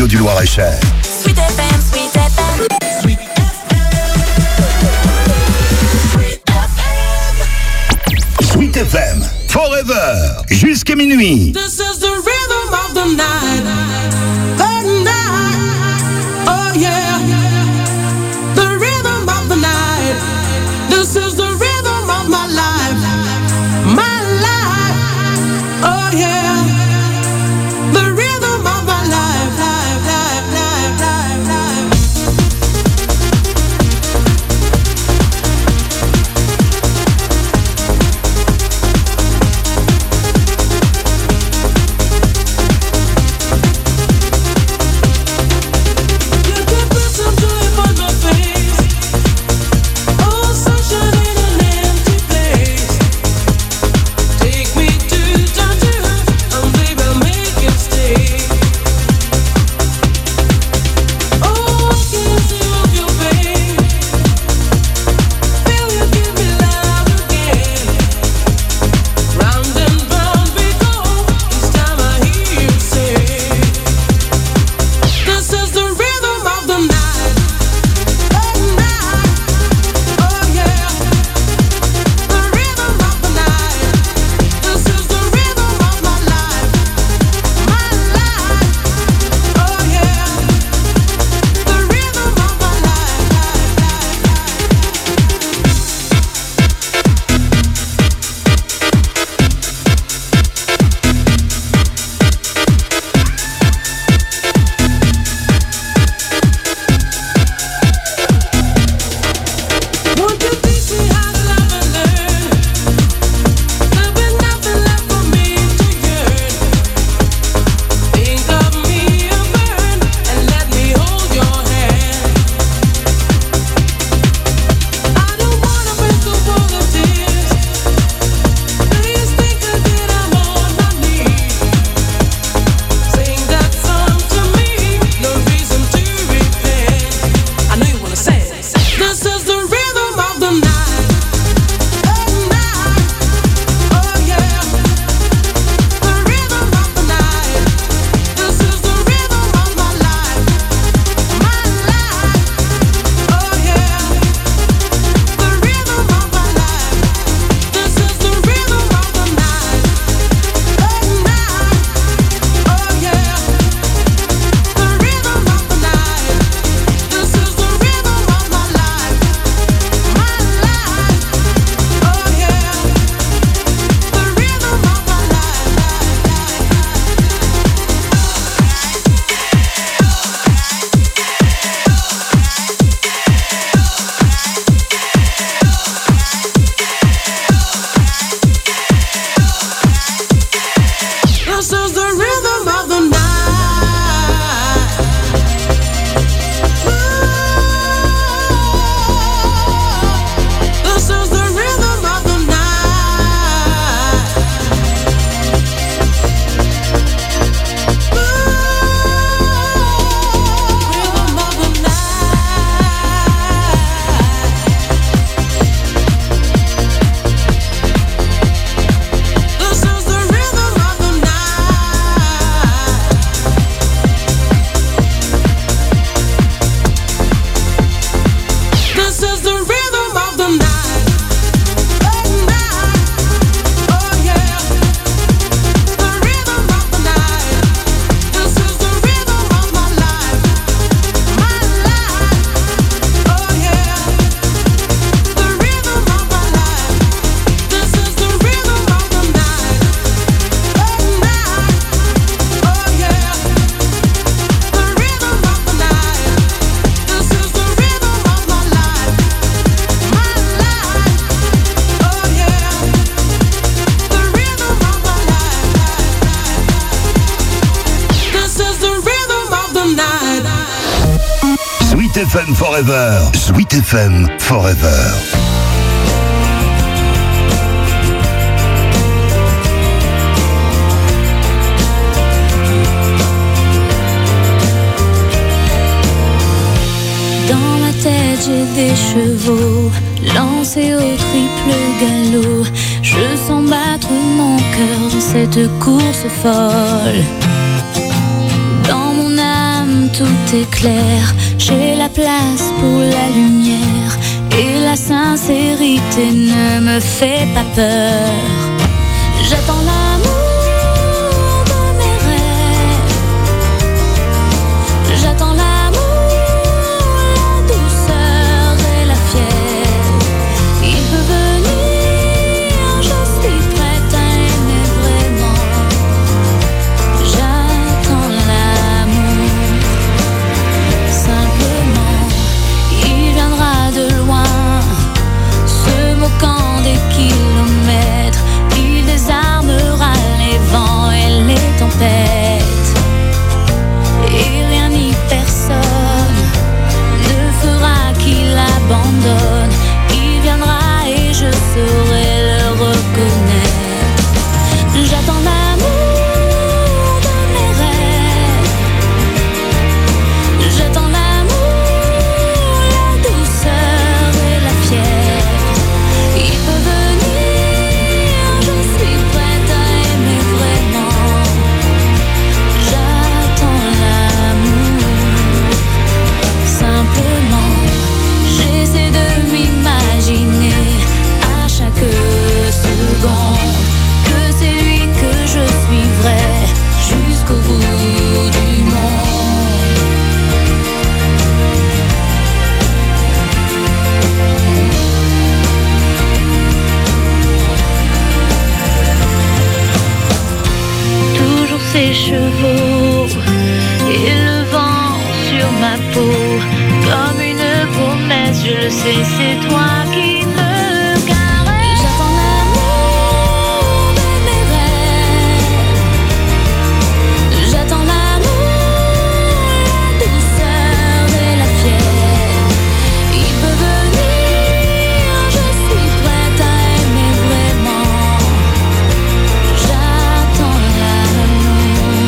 radio du Loir-et-Cher. Sweet FM, Sweet FM. Sweet FM. Sweet FM, forever, jusqu'à minuit. This is the rhythm of the night. The night. Oh yeah. The rhythm of the night. This is the rhythm of my life. My life. Oh yeah. The rhythm of my life. Life, life, life, life, life. Sweet FM Forever. Sweet FM Forever. Dans ma tête j'ai des chevaux lancés au triple galop. Je sens battre mon cœur dans cette course folle. Dans mon âme tout est clair. J'ai la place pour la lumière et la sincérité ne me fait pas peur. J'attends l'amour de mes rêves. J'attends l'amour, la douceur et la fièvre. Il peut venir, je suis prête à aimer vraiment. J'attends l'amour, simplement. Il viendra de loin, se moquant des kilomètres. Il désarmera les vents et les tempêtes. Et rien ni personne ne fera qu'il abandonne. Il viendra et je saurai le reconnaître. J'attends l'amour de mes rêves. J'attends l'amour, la douceur et la fièvre. Il peut venir, je suis prête à aimer vraiment. J'attends l'amour, simplement. J'essaie de m'imaginer à chaque seconde que c'est lui que je suivrai jusqu'au bout du monde. Toujours ses chevaux et le vent sur ma peau, comme une promesse, je le sais, c'est toi qui me caresse. J'attends l'amour de mes rêves. J'attends l'amour, la douceur et la fièvre. Il peut venir, je suis prête à aimer vraiment. J'attends l'amour.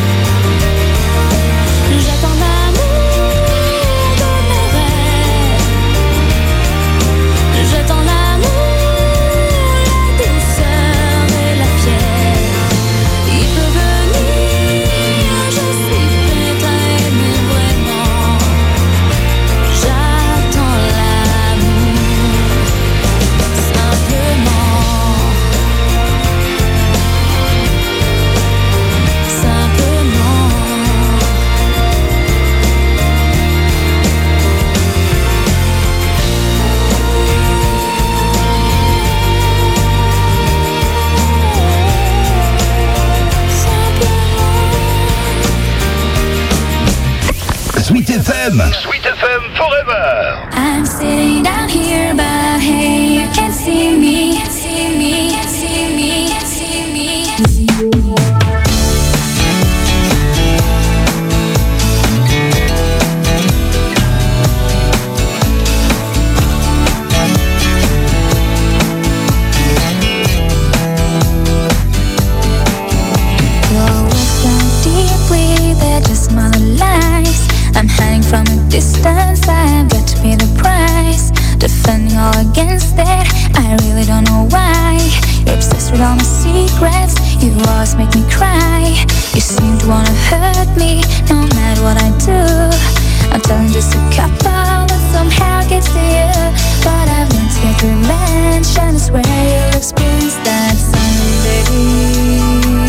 J'attends l'amour de mes rêves. J'attends l'amour, la douceur et la fièvre. Il peut venir, je suis prête à aimer vraiment. J'attends l'amour, simplement. Sweet FM. Sweet FM Forever. I'm sitting down here, but hey, you can't see me, see me, see me, see me, see me. Your words sound deeply, they're just smaller lies. I'm hiding from a distance, I've got to pay the price. Defending all against it, I really don't know why. You're obsessed with all my secrets, you always make me cry. You seem to wanna hurt me, no matter what I do. I'm telling just a couple that somehow gets to you. But I've learned to get revenge, and I swear you'll experience that someday.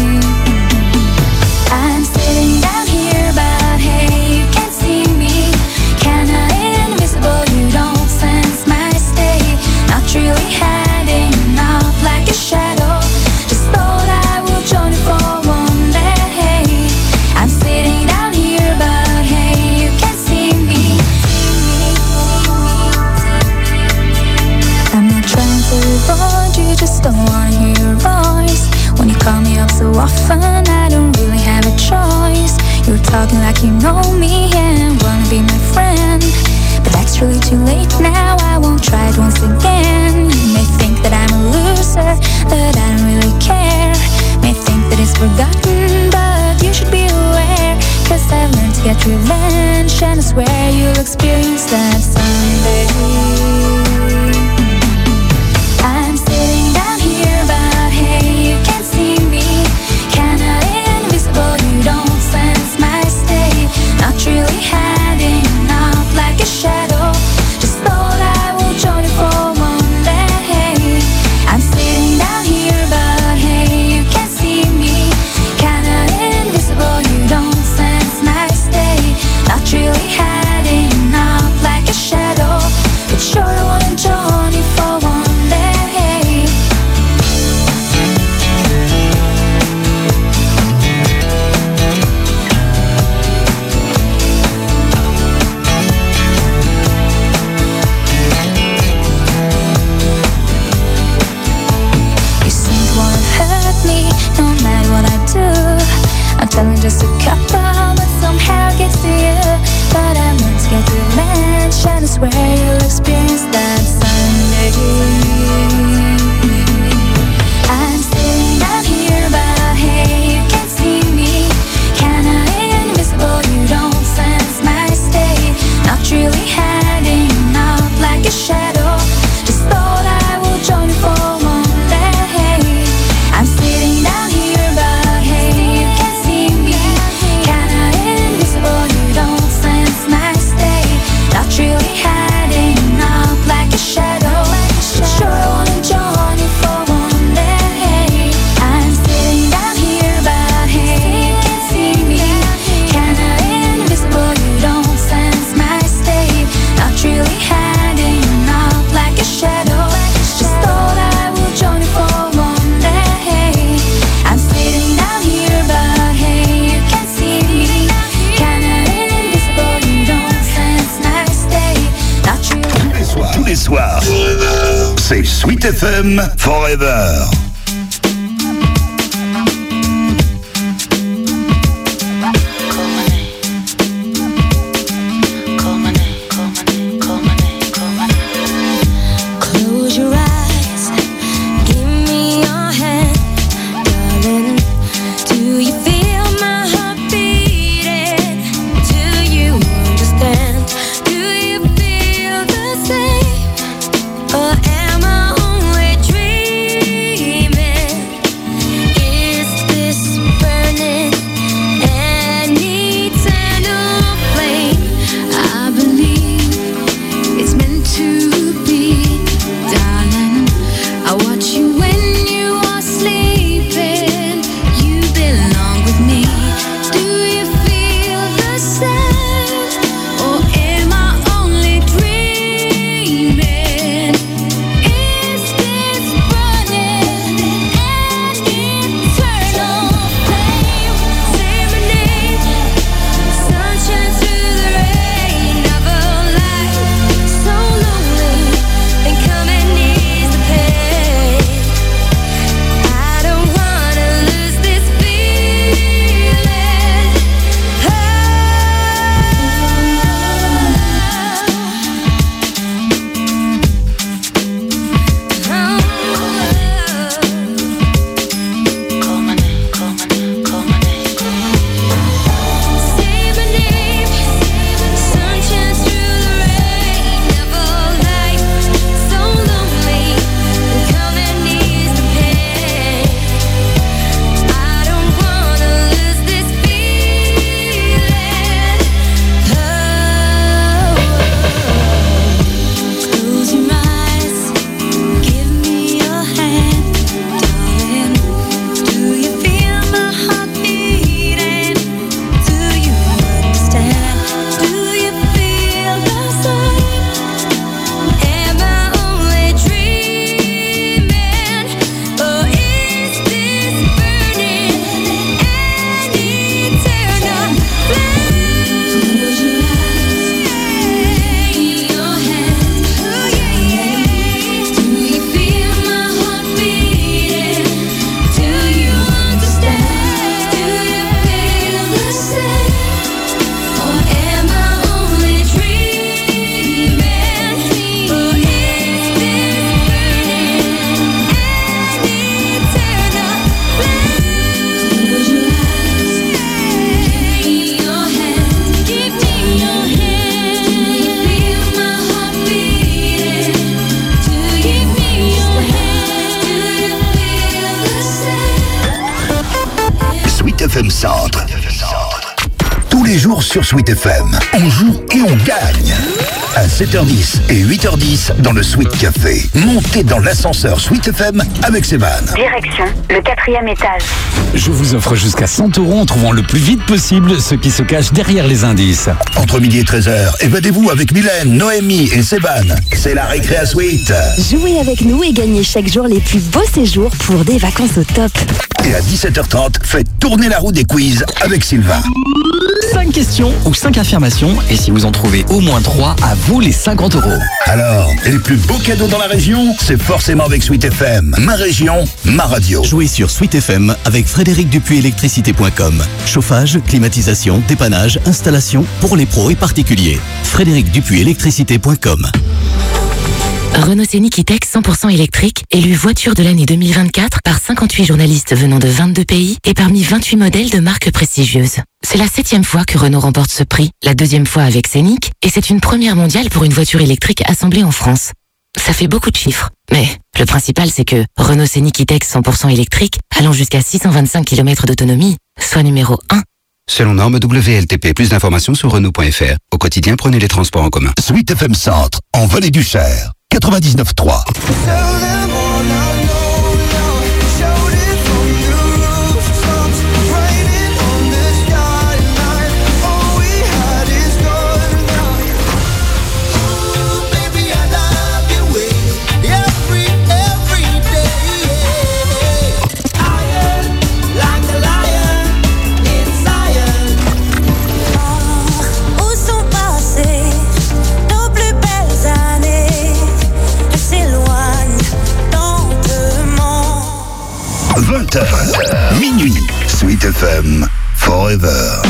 I'm sitting down here, but hey, you can't see me. Kinda invisible, you don't sense my state. Not really hiding out like a shadow. Just thought I would join you for one day. I'm sitting down here, but hey, you can't see me. I'm not trying to avoid you, just don't wanna hear your voice. When you call me up so often, I don't really have a choice. You're talking like you know me and wanna be my friend. But that's really too late now, I won't try it once again. You may think that I'm a loser, that I don't really care. May think that it's forgotten, but you should be aware. Cause I've learned to get revenge, and I swear you'll experience that someday. I'm sitting down here, but hey, you can't see me. Kinda invisible, you don't sense my state. Not really soir. C'est Sweet FM Forever. FM Centre. Tous les jours sur Sweet FM, on joue et on gagne. À 7h10 et 8h10 dans le Sweet Café. Montez dans l'ascenseur Sweet FM avec Séban. Direction le 4e étage. Je vous offre jusqu'à 100 € en trouvant le plus vite possible ce qui se cache derrière les indices. Entre midi et 13h, évadez-vous avec Mylène, Noémie et Séban. C'est la récré à Sweet. Jouez avec nous et gagnez chaque jour les plus beaux séjours pour des vacances au top. Et à 17h30, faites tourner la roue des quiz avec Sylvain. 5 questions ou 5 affirmations, et si vous en trouvez au moins 3, à vous les 50 €. Alors, les plus beaux cadeaux dans la région, c'est forcément avec Sweet FM. Ma région, ma radio. Jouez sur Sweet FM avec Frédéric Dupuis électricité.com. Chauffage, climatisation, dépannage, installation pour les pros et particuliers. Frédéric Dupuis électricité.com. Renault Scénic E-Tech 100% électrique, élu voiture de l'année 2024 par 58 journalistes venant de 22 pays et parmi 28 modèles de marques prestigieuses. C'est la 7e fois que Renault remporte ce prix, la 2e fois avec Scénic, et c'est une première mondiale pour une voiture électrique assemblée en France. Ça fait beaucoup de chiffres, mais le principal c'est que Renault Scénic E-Tech 100% électrique, allant jusqu'à 625 km d'autonomie, soit numéro 1. Selon norme WLTP, plus d'informations sur Renault.fr. Au quotidien, prenez les transports en commun. Sweet FM Centre, en Vallée du Cher, 99.3. 20h. Minuit. Sweet FM. Forever.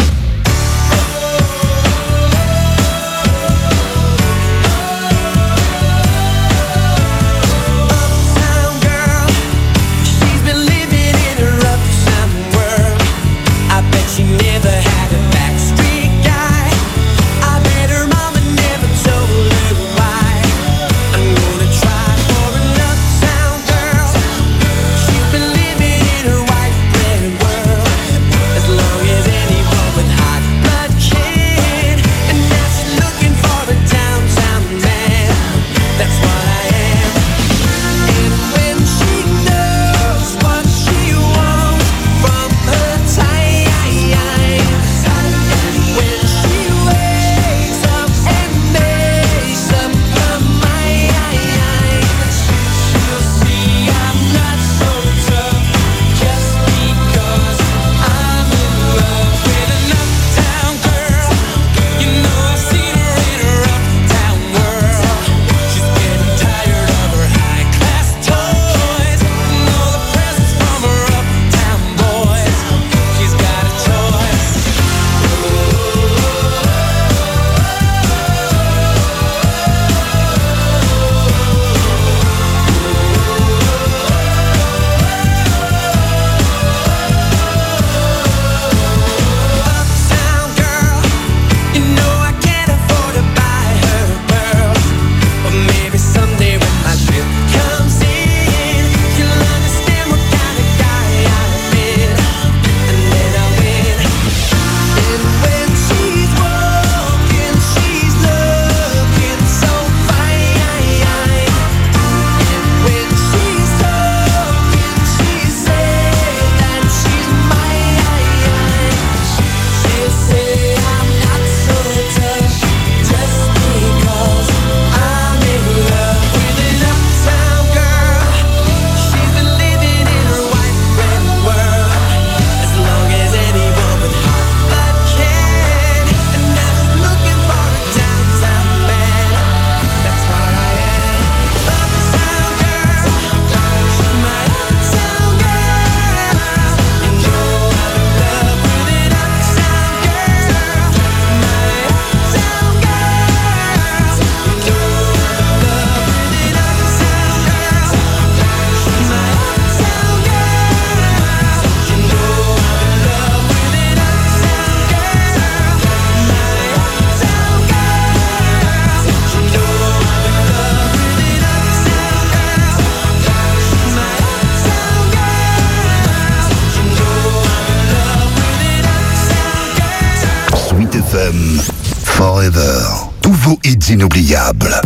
Forever. Tous vos hits inoubliables.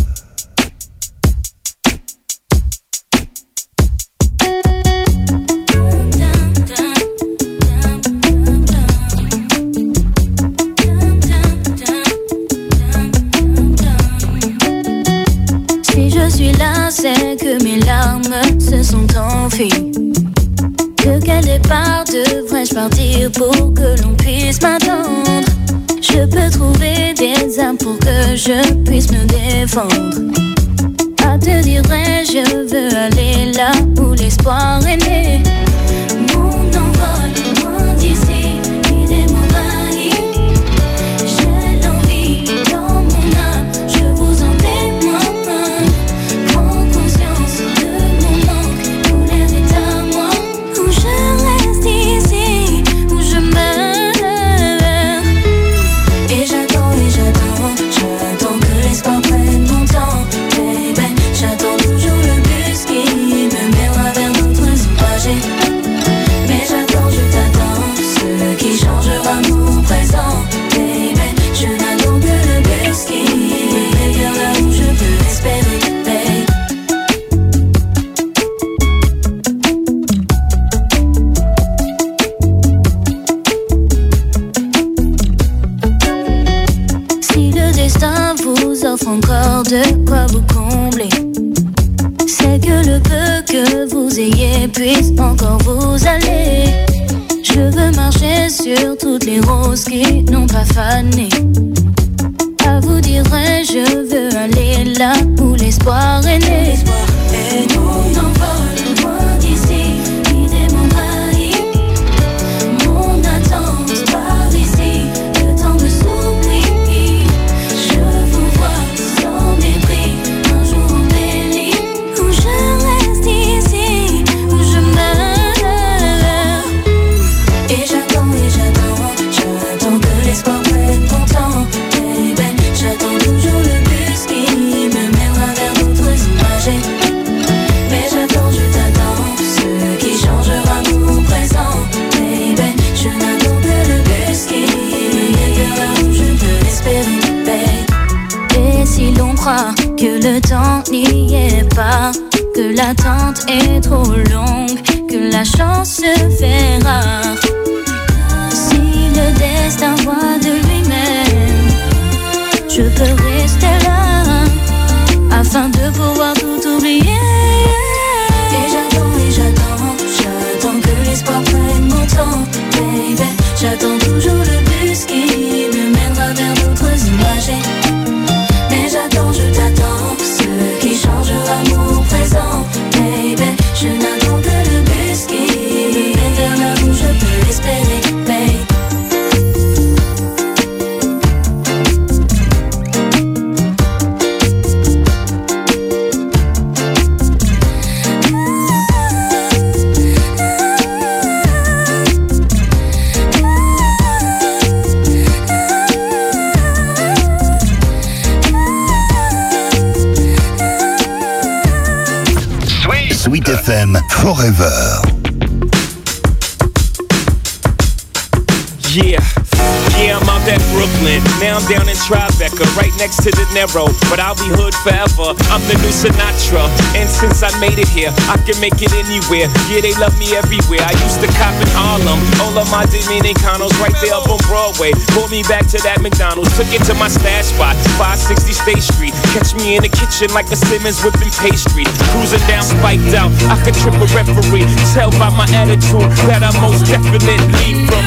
Si je suis là, c'est que mes larmes se sont enfuies. De quel départ devrais-je partir pour que l'on puisse m'attendre? Je peux trouver des armes pour que je puisse me défendre. À te dire vrai, je veux aller là où l'espoir est né. Mon envol, loin d'ici, l'idée m'envahit. J'ai l'envie dans mon âme, je vous en témoigne. Prends conscience de mon manque, où l'air est à moi. Où je reste ici, où je meurs. Et j'attends que l'espoir prenne mon temps. Baby, j'attends toujours le bus qui me mènera vers d'autres trajets. Mais j'attends, je t'attends, ce qui changera mon présent. Baby, je n'attends que le bus qui me mène vers là où je peux espérer. Offre encore de quoi vous combler. C'est que le peu que vous ayez puisse encore vous aller. Je veux marcher sur toutes les roses qui n'ont pas fané. À vous dire vrai, je veux aller là où l'espoir est né. Et mon envol, loin d'ici, l'idée m'envahit. croyais pas que l'attente est trop longue, que la chance se fait rare. Si le destin voit de lui-même, je peux rester là afin de pouvoir tout oublier. Et j'attends que l'espoir prenne mon temps, baby. J'attends toujours le bus qui me mènera vers d'autres images. Mais j'attends, je t'attends, ce qui changera mon présent, baby. Je n'attends que le bus qui me mène vers là où je peux l'espérer, baby. Sweet FM Forever. Yeah, I'm out at Brooklyn. Now I'm down in Tribeca, right next to the Narrow. But I'll be hood forever. I'm the new Sinatra. And since I made it here, I can make it anywhere. Yeah, they love me everywhere. I used to cop in Harlem. All of my Dominicanos right there up on Broadway. Pulled me back to that McDonald's. Took it to my stash spot, 560 State Street. Catch me in the kitchen like a Simmons whipping pastry. Cruising down, spiked out. I could trip a referee. Tell by my attitude that I'm most definitely from.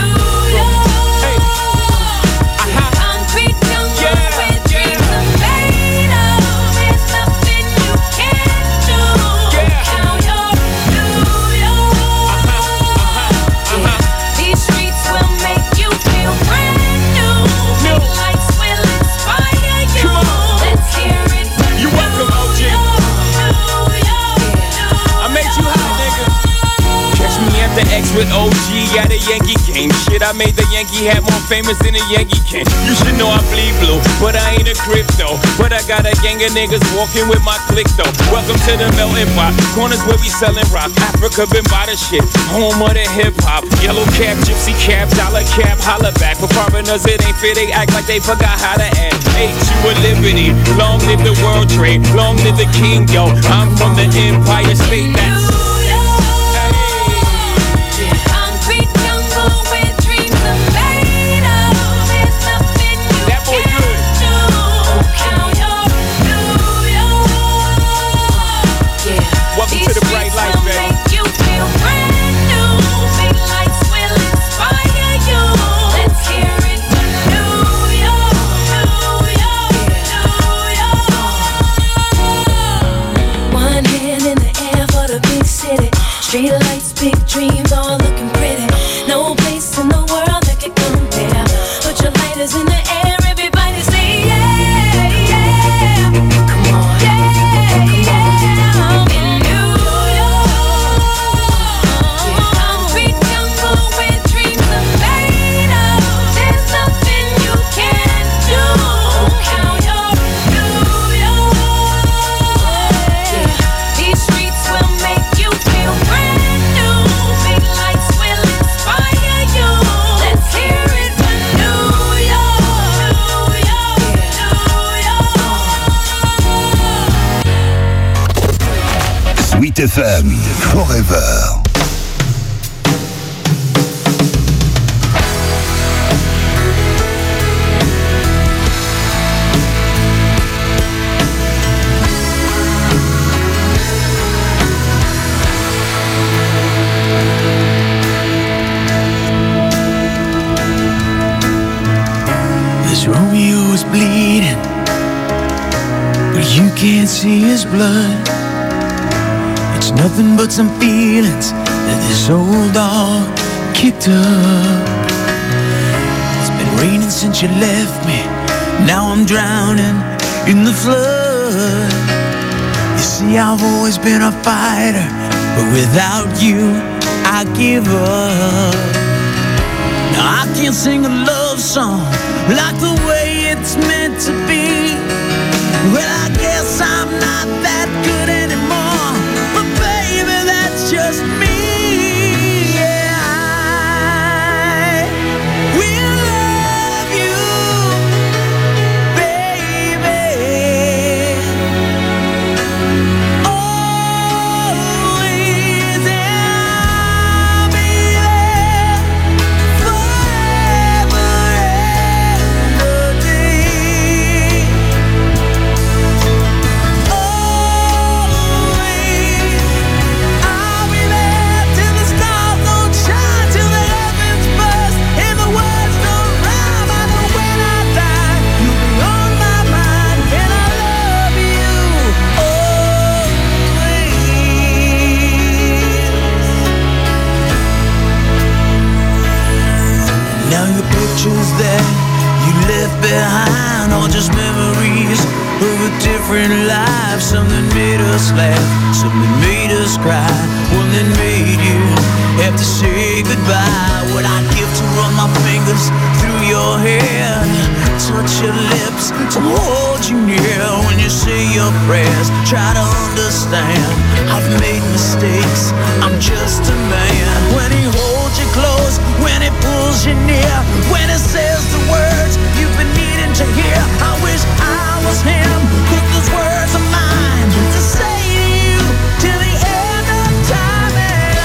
The X with OG at a Yankee game. Shit, I made the Yankee hat more famous than a Yankee can. You should know I bleed blue, but I ain't a crypto. But I got a gang of niggas walking with my click though. Welcome to the melting pot. Corners where we selling rock. Africa been by the shit. Home of the hip hop. Yellow cap, gypsy cap, dollar cap, holla back. For foreigners it ain't fair. They act like they forgot how to act. Ain't you a liberty? Long live the world trade. Long live the king, yo. I'm from the Empire State. That's street lights, big dreams, all looking pretty. No place in the world that could compare. Put your lighters in the air, everybody say yeah, yeah. Come on, yeah, yeah. I'm in New York. Concrete jungle where dreams are made of. There's nothing you can't do. Count your New York. These streets will make you feel brand. Sweet FM Forever. This Romeo is bleeding, but you can't see his blood. It's nothing but some feelings that this old dog kicked up. It's been raining since you left me. Now I'm drowning in the flood. You see, I've always been a fighter, but without you, I give up. Now I can't sing a love song like the way it's meant to be. Well, I guess I'm not that good anymore, but baby, that's just me. Yeah, I will love you, baby. emotions that you left behind, or just memories of a different life. Something made us laugh, something made us cry, one that made you have to say goodbye. What I'd give to run my fingers through your hair, touch your lips, to hold you near. When you say your prayers, try to understand, I've made mistakes, I'm just a man. When he holds you close, when he pulls you near, when he says the words you've been needing to hear, I wish I was him, 'cause those words are mine to say to you till the end of time. And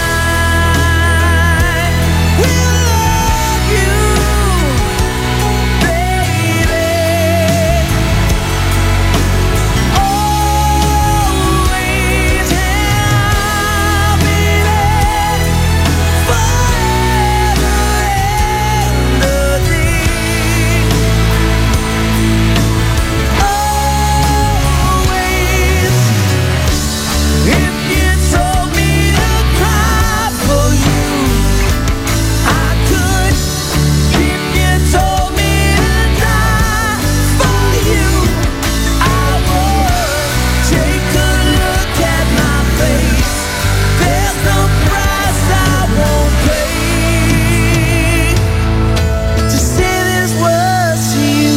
I will love you, baby, always, and I'll be there forever and a day. Always. If you told me to cry for you, I could. If you told me to die for you, I would. Take a look at my face, there's no price I won't pay to say these words to you.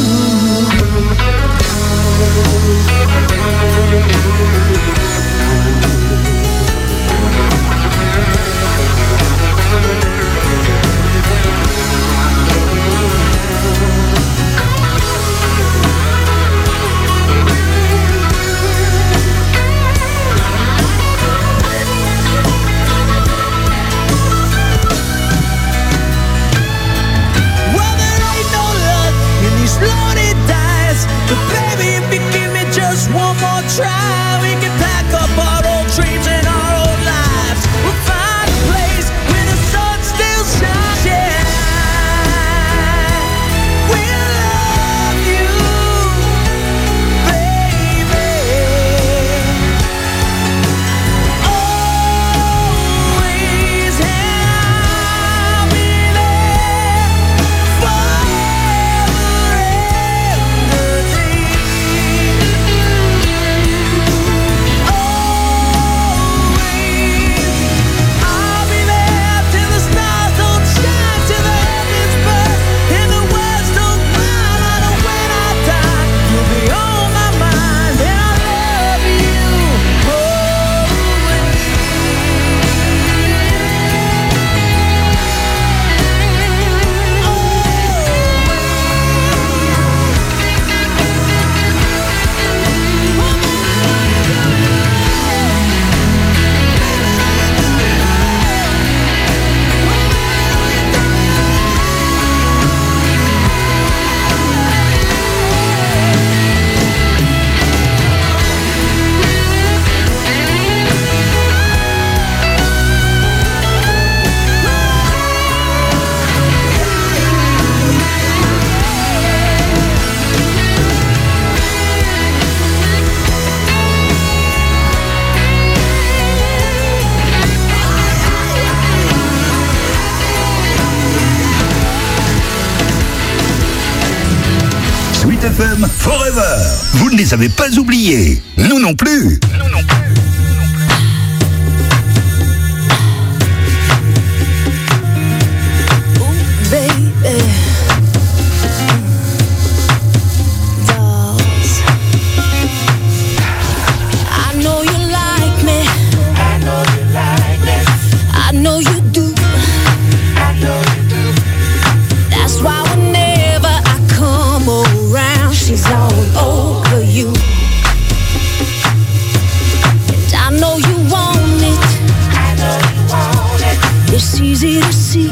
Well, there ain't no luck in these loaded dice, but baby, if you give me just one more try, we can pack up our old dreams and our old lives. We'll find a place where the sun still shines. Yeah, we'll love you, baby, always, and I'll be there forever and a day. Always, I'll be there till the stars don't shine, till the heavens burn, and the words don't cry. I know when I die, you'll be on my mind, and I love you Sweet FM Forever. Vous ne les avez pas oubliés. Nous non plus. Baby, dolls, I know you like me. I know you like me. I know you do. I know you do. That's why whenever I come around, she's all over you. And I know you want it. I know you want it. It's easy to see.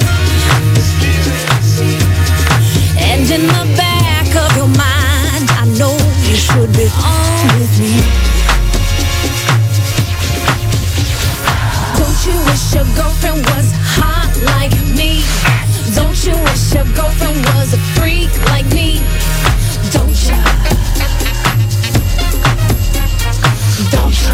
And in the back of your mind, I know you should be on with me. Don't you wish your girlfriend was hot like me? Don't you wish your girlfriend was a freak like me? Don't you? Don't you?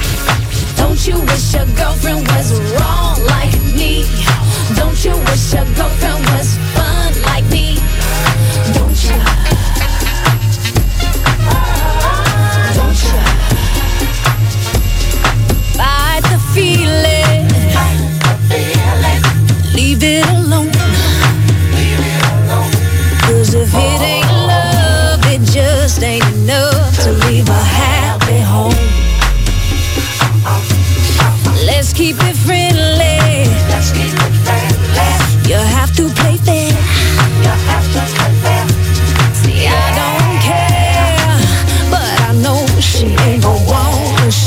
Don't you wish your girlfriend was wrong like me? Don't you wish your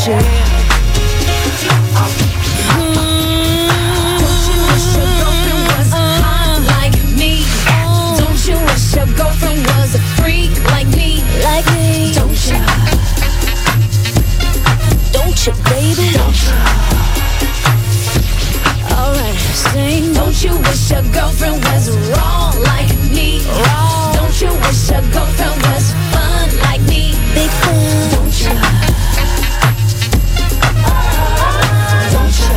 share. Don't you wish your girlfriend was hot like me? Don't you wish your girlfriend was a freak like me? Like me? Don't you? Don't you, baby? Don't you? Alright, sing. Don't you wish your girlfriend was raw like me? Raw. Don't you wish your girlfriend was fun like me? Big fun. Don't you? Don't you?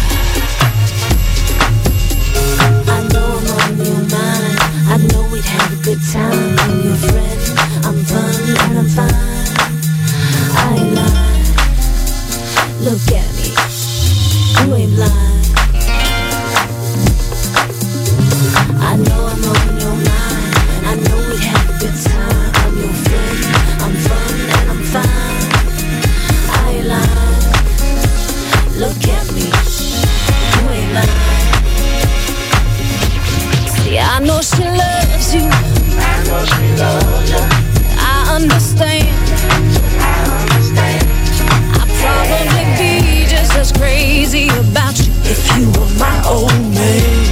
I know I'm on your mind. I know we'd have a good time. I'm your friend. I'm fun and I'm fine. I ain't lying. Look at me. You ain't blind. I know I'm on your mind, and I know we'd have a good time. I'm your friend, I'm fun and I'm fine. I ain't lying. Look at me, you ain't lying. See, I know she loves you. I know she loves you. I understand. I'd probably be just as crazy about you if you were my old man.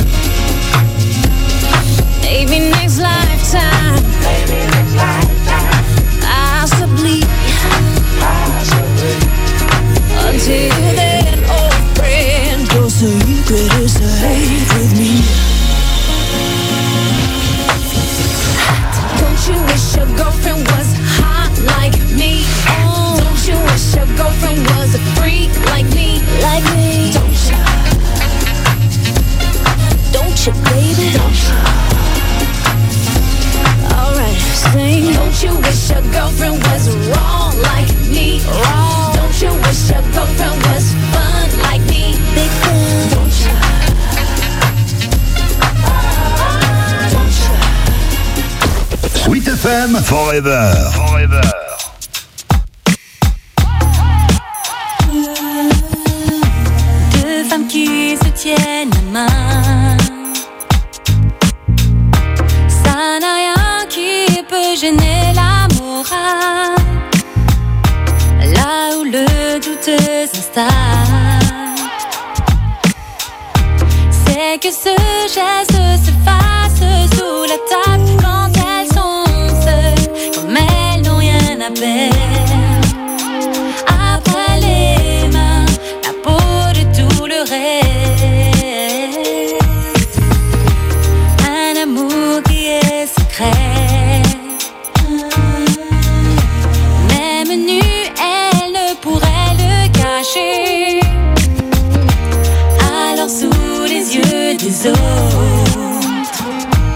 Maybe next lifetime. Possibly. Until then, old friend, your secret is safe with me. Don't you wish your girlfriend was hot like me? Don't you wish your girlfriend was a freak like me? Like me? Don't you? Don't you, baby? Don't you? Alright, sing. Don't you wish your girlfriend was raw like me? Raw. Don't you wish your girlfriend was fun like me? Big fun. Don't you? Don't you? Sweet FM Forever. Forever. Deux femmes qui se tiennent la main. Ça n'a rien qui peut gêner la morale. Là où le doute s'installe, c'est que ce geste se fasse sous la table quand elles sont seules, comme elles n'ont rien à perdre. Après les mains, la peau de tout le reste. Un amour qui est secret. Même nue, elle ne pourrait le cacher. Alors sous les yeux des autres,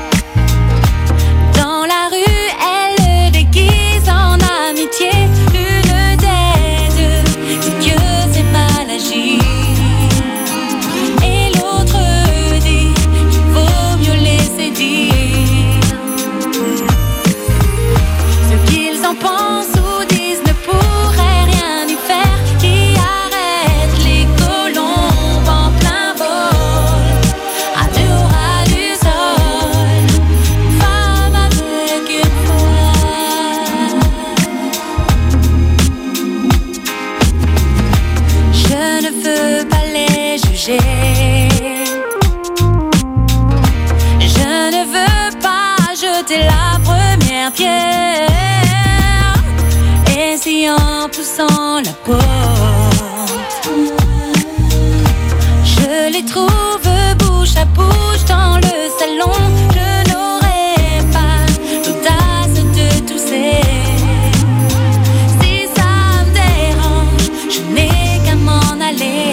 dans la rue, elle le déguise en amitié. L'une des deux dit que c'est mal agi, et l'autre dit qu'il vaut mieux laisser dire. Ce qu'ils en pensent ou disent ne pourrait rien y faire. Qui arrête les colombes en plein vol, à deux ras du sol, femme avec une foi. Je ne veux pas les juger. Je ne veux pas jeter la première pierre. Et si en poussant la porte, je les trouve bouche à bouche dans le salon, je n'aurai pas l'audace de tousser. Si ça me dérange, je n'ai qu'à m'en aller.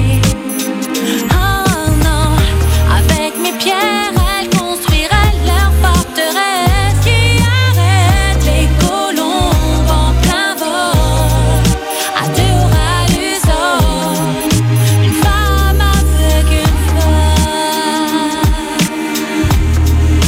Oh non, avec mes pierres, elles construiraient leur forteresse qui arrête les colombes en plein vol, à deux ras du sol, une femme avec une foi.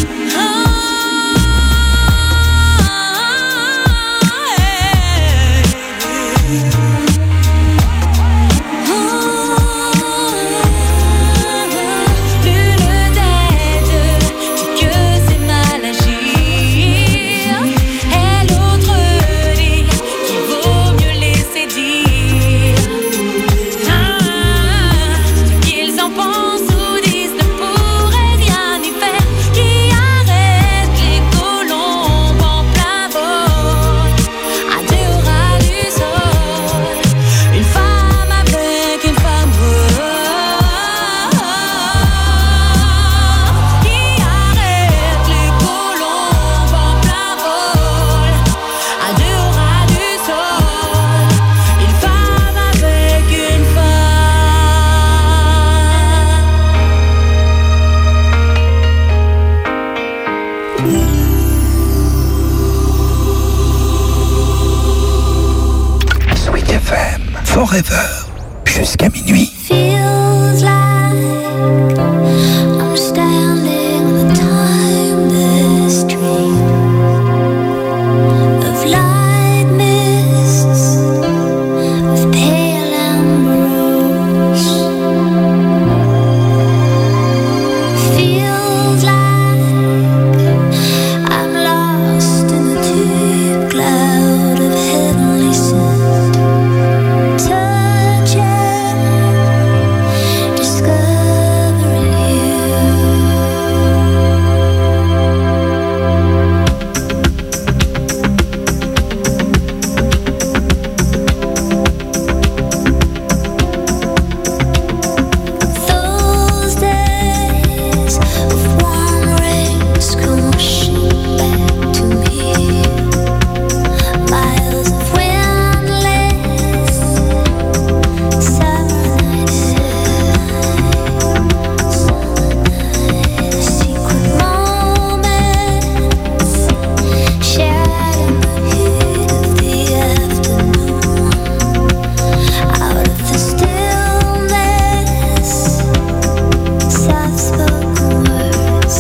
Forever. Jusqu'à minuit. Feels like I'm standing on a timeless dream of light mists, of pale ambrose. Feels like I'm lost in a deep cloud of heavenly scent. Touching, discovering you. Those days of warm rains come rushing back to me. Miles of windless summer nights, secret moments shared in the heat of the afternoon. Out of the stillness, soft-spoken words.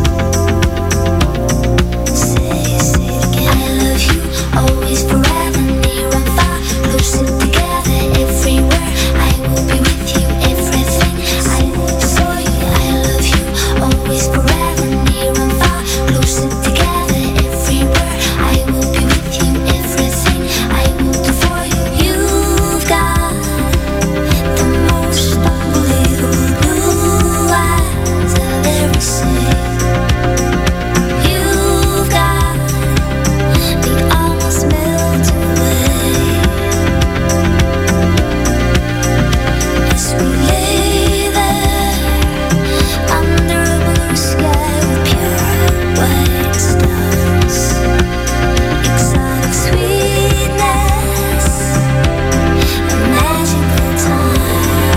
Say it again. I love you, always, forever, near and far, closer together, everywhere. I will be with you, everything I will do for you. I love you, always, forever, near and far, closer together, everywhere. I will be with you, everything I will do for you. You've got the most unbelievable blue eyes I've ever seen. You've got me almost melt away as we lay there under a blue sky with pure white stars. Exotic sweetness, a magical time.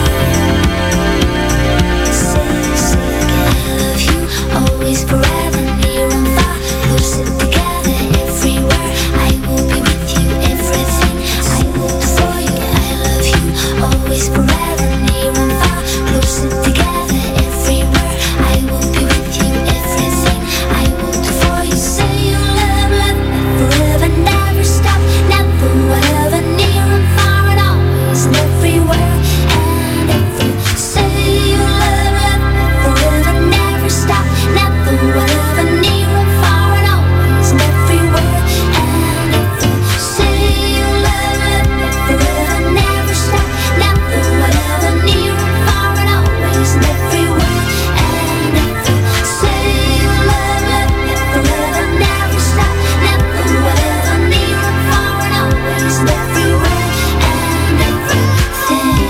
Say again. I love you, always, forever, near and far, closer together, everywhere. I will be with you, everything I will do for you. I love you, always, forever, near and far, closer together, everywhere. I will be with you, everything I will do for you. Say you love me forever, never stop, never, whatever, near and far, and always, and everywhere, and every. Say you love me forever, never stop, never, whatever, near and far, and always, and everywhere, and every. Say you love me forever, never stop, never, whatever, near and far, and always, and everywhere, and every. Say you love me forever, never stop, never, whatever, near and far, and always, and everywhere, and everything.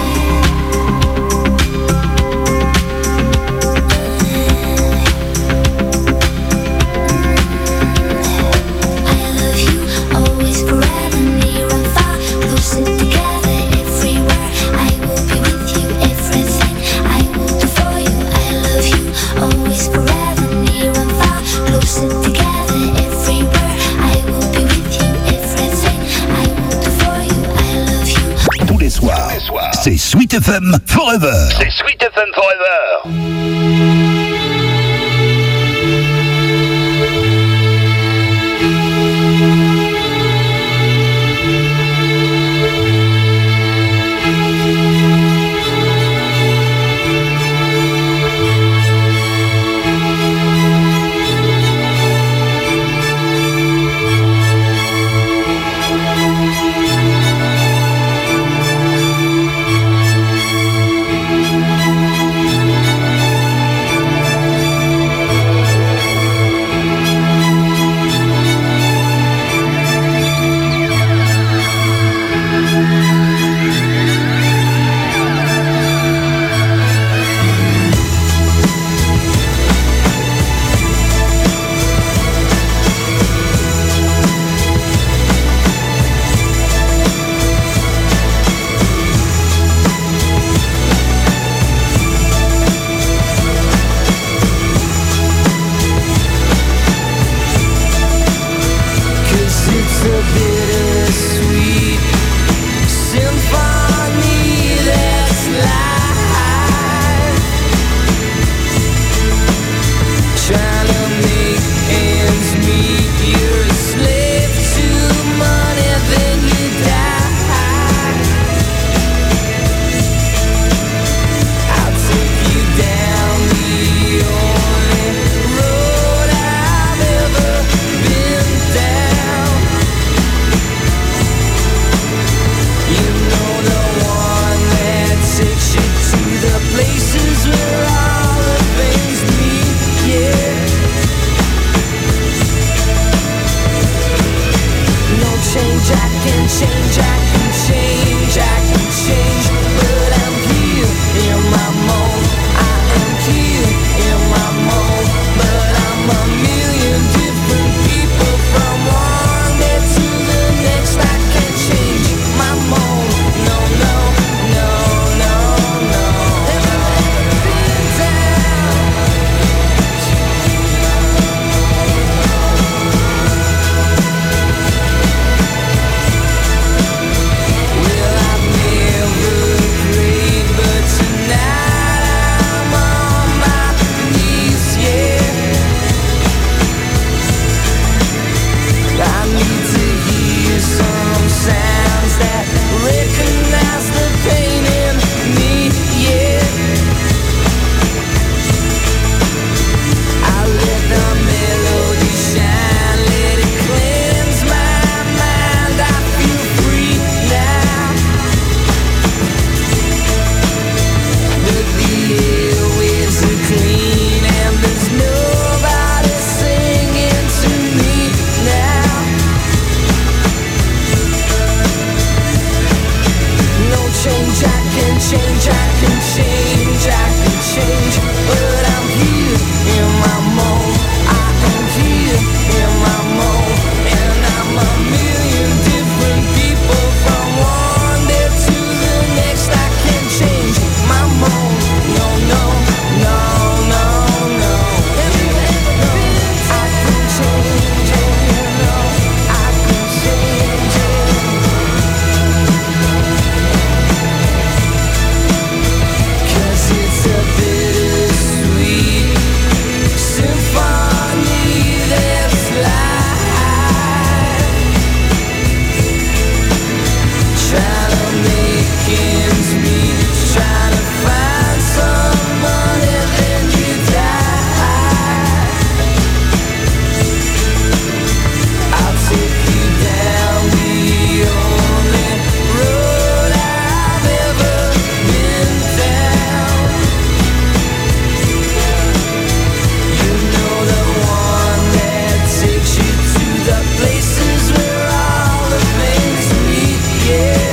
I love you, always, forever, near and far, closer together, everywhere. I will be with you, everything I will do for you. I love you, always, forever, near and far, closer together, everywhere. I will be with you, everything I will do for you. I love you. Tous les soirs, c'est Sweet FM Forever. C'est Sweet FM Forever. change, I can change, I can change. But I'm here in my mode. I am here in my mode. And I'm a million different people from one day to the next. I can change my mode. No, no, no, no, no. Have you ever been? I can change it, you know. I can change it. 'Cause it's a bittersweet symphony that's life. Trying to make ends meet, trying to find some money, then you die. I'll take you down the only road I've ever been down. You know, the one that takes you to the places where all the things meet, yeah.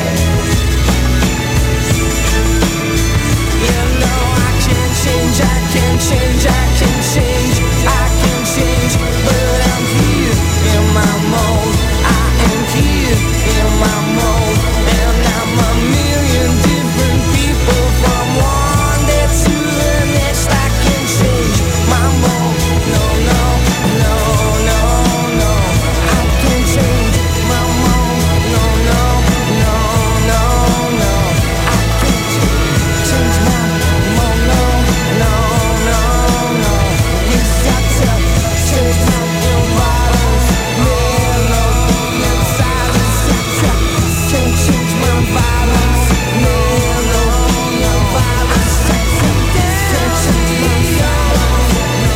You know, I can change, I can change, I can change, I can change. But I'm here in my mode. I am here in my mode. And I'm a million different people from one day to the next. I can change my mode. No, no, no, no, no. I can change my mode. No, no, no, no, no. I can change my mode. No, no, no, no. Yes, I tell change my environment. Melody and silence. I tell can't change my violence. Melody and violence. I tell can't change my violence.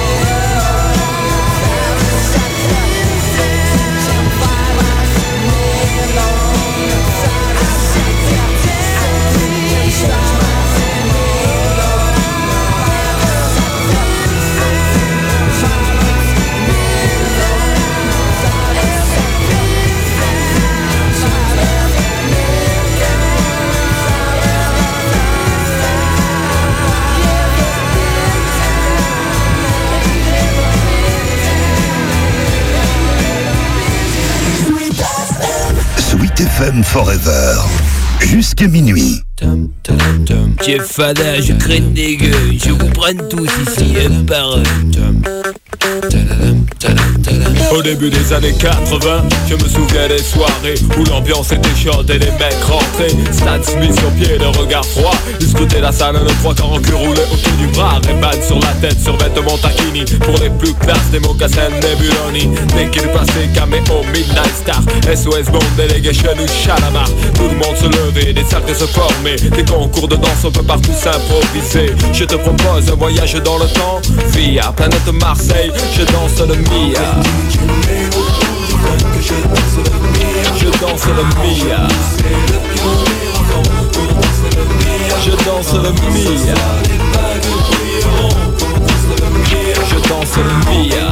Sweet FM Forever. Jusqu'à minuit. Chef Fada, je crête des gueules, je vous prends tous ici, un par un. Au début des années 80, je me souviens des soirées où l'ambiance était chaude et les mecs rentraient. Stan Smith sur pied, le regard froid. Ils scrutaient la salle, le trois quarts en cul roulé autour du bras. Ray-Ban sur la tête, sur vêtements taquini. Pour les plus classes, des mocassins Nebuloni. Dès qu'il passait, caméo, Midnight Star, SOS Bond, Delegation ou Chalamar. Tout le monde se levait, des cercles se formaient. Des concours de danse, on peut partout s'improviser. Je te propose un voyage dans le temps via planète Marseille, je danse le Mia. Je danse le Mia. Je danse le Mia. Je danse le Mia.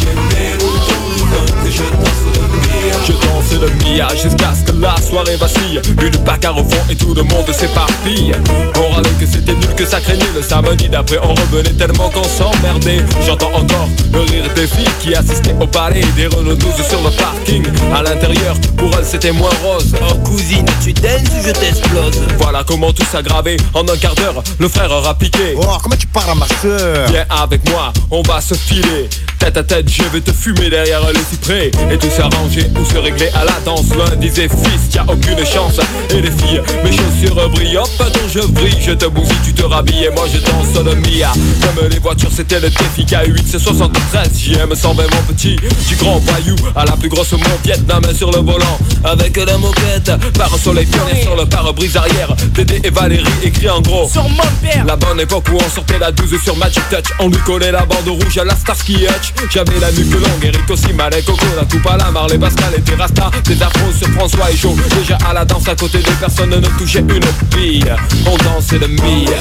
Je danse le Mia jusqu'à ce que la soirée vacille. Une bagarre au fond et tout le monde s'éparpille. On râlait que c'était nul, que ça craignait. Le samedi d'après on revenait tellement qu'on s'emmerdait. J'entends encore le rire des filles qui assistaient au balai des Renault 12 sur le parking. À l'intérieur, pour elles c'était moins rose. Oh cousine, tu danses ou je t'explose? Voilà comment tout s'aggravait. En un quart d'heure, le frère aura piqué. Oh, comment tu parles à ma soeur? Viens avec moi, on va se filer. Tête à tête, je vais te fumer derrière le cyprès. Et tout s'arranger ou se régler à la danse. L'un disait fils, y'a aucune chance. Et les filles, mes chaussures brillent. Hop, dont je brille, je te bousille, tu te rhabilles. Et moi je danse le Mia. Comme les voitures, c'était le défi. K8, c'est 73, JM 120 mon petit. Du grand voyou à la plus grosse moquette. La main sur le volant, avec la moquette. Pare-soleil pionnier sur le pare-brise arrière. Dédé et Valérie écrit en gros sur mon père. La bonne époque où on sortait la 12 sur Magic Touch. On lui collait la bande rouge à la Starsky Hutch. J'avais la nuque longue, Eric aussi, Malek, Coco, la coupe à la Marley, Pascal et Terrasta. Des afros sur François et Joe. Déjà à la danse à côté de personne ne touchait une bille. On dansait le Mia.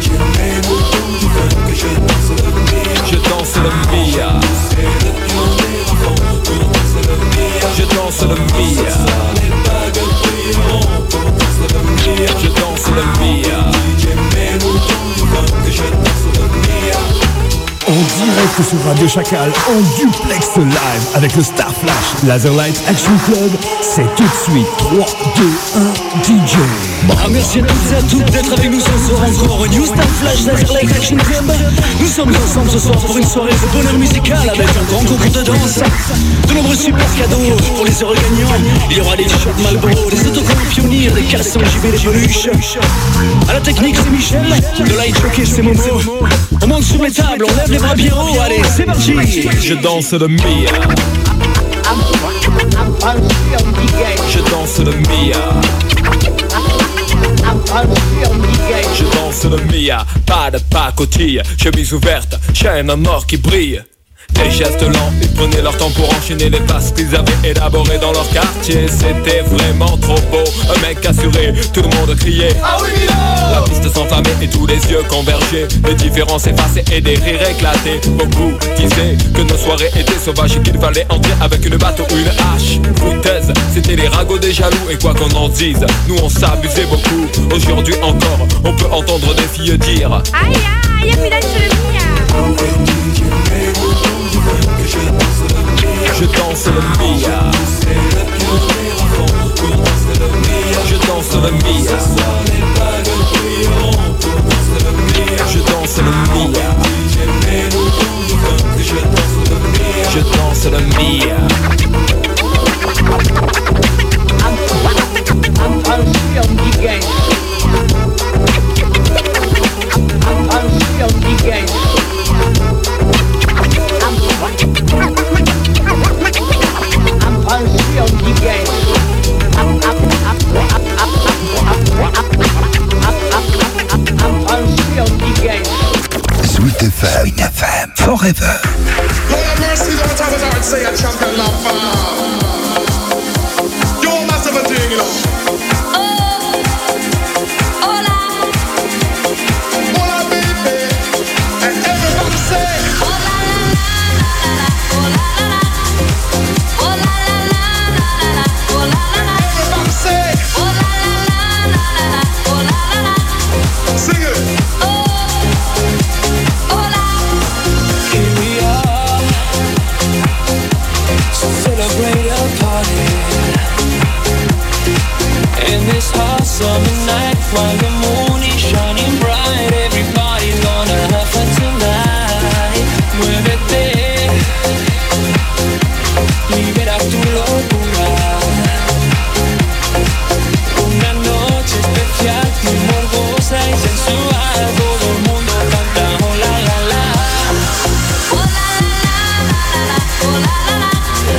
Je danse le Mia. Je danse le Mia. Je danse le Mia. direct sur Radio Chacal en duplex live avec le Star Flash Laserlight Action Club. C'est tout de suite 3, 2, 1, DJ. Merci à toutes et à toutes d'être avec nous ce soir encore au New Star Flash Laserlight Action Club. Nous sommes ensemble ce soir pour une soirée de bonheur musical avec un grand concours de danse, de nombreux super cadeaux pour les heureux gagnants. Il y aura des t-shirts Marlboro, des autocollants Pionnier, des caleçons JB, des peluches. À la technique c'est Michel, le light jockey c'est Momo. On monte sur les tables, on lève les bras bien haut, allez c'est parti. Je danse le Mia. Je danse le Mia. Je danse le Mia, pas de pacotille, chemise ouverte, chaîne en or qui brille. Des gestes lents, ils prenaient leur temps pour enchaîner les passes qu'ils avaient élaborées dans leur quartier. C'était vraiment trop beau, un mec assuré, tout le monde criait ah oui Milo. La piste s'enflammait et tous les yeux convergeaient, les différences effacées et des rires éclatés. Beaucoup disaient que nos soirées étaient sauvages et qu'il fallait entrer avec une batte ou une hache. Foutaise, c'était les ragots des jaloux et quoi qu'on en dise, nous on s'abusait beaucoup. Aujourd'hui encore, on peut entendre des filles dire aïe aïe, y'a plus d'âge sur le Mia. Je danse le Mia. Je danse le Mia. Je danse le Mia. Je danse le Mia. Sweet FM, forever. Lord have mercy, don't have it, I would say a champion love far. You're massive a thing, you know. Hola, baby, and everybody say hola, hola, hola, everybody say hola, sing it. Celebrate a party in this hot summer night while the moon is shining bright. Everybody's gonna have fun tonight. Muévete, libera tu locura. Una noche especial, muy morbosa y sensual. Todo el mundo canta hola la la. Hola la la la, hola la la.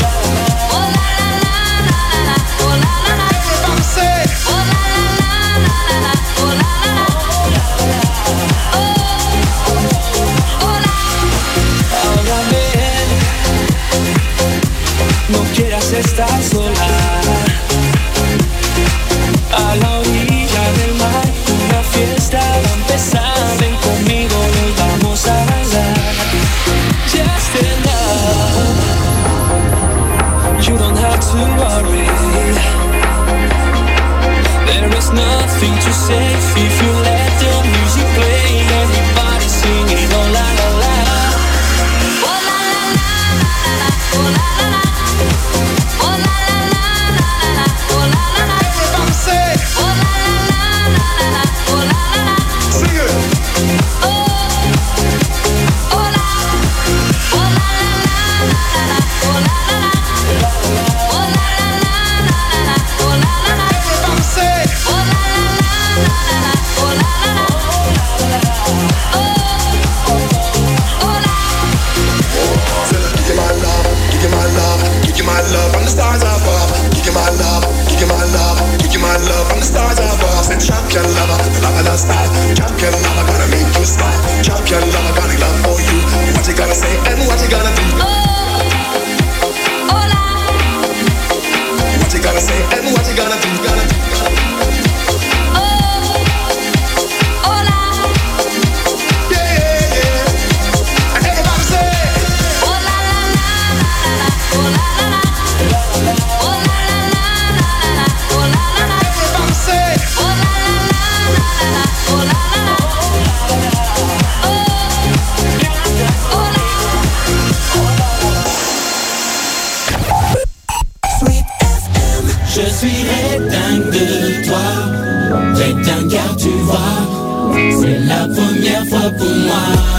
Estar sola a la orilla del mar, una fiesta va a empezar. Ven conmigo, nos vamos a bailar. Just enough, you don't have to worry. There is nothing to say if you let the music play. Everybody singing oh la la la, oh la la la la la, oh la la la. fois pour moi.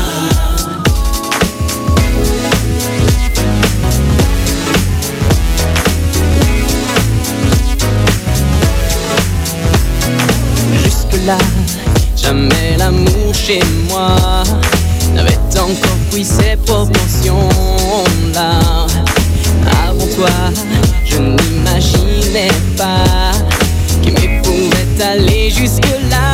Jusque-là, jamais l'amour chez moi n'avait encore pris ces proportions-là. Avant toi, je n'imaginais pas qu'aimer pouvait aller jusque-là.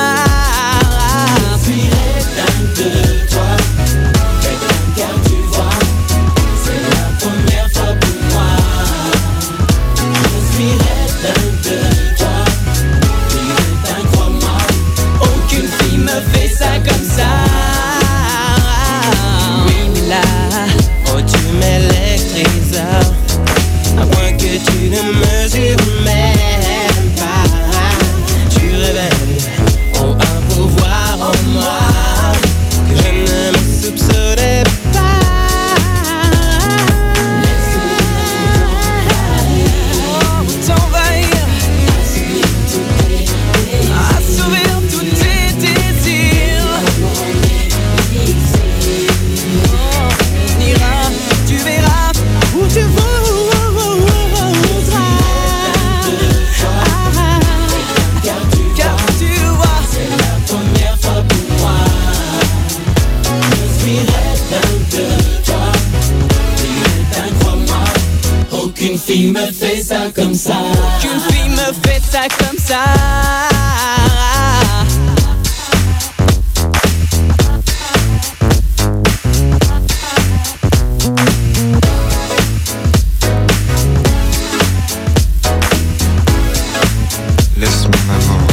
Je suis dingue de toi, car tu vois, c'est la première fois pour moi. Je suis dingue de toi, crois-moi, aucune fille me fait ça comme ça. Oui, mais là, oh, tu m'électrises, à moins que tu ne mesures même pas. Tu révèles, oh, un pouvoir en moi que je ne me soupçonnais pas. Oh, t'envahir, assouvir tous tes désirs. On ira, tu verras où tu voudras. Car tu vois, c'est la première fois pour moi. Je suis dingue de toi, crois-moi, aucune fille me fait ça comme ça. aucune fille me fait ça comme ça. Laisse-moi maman.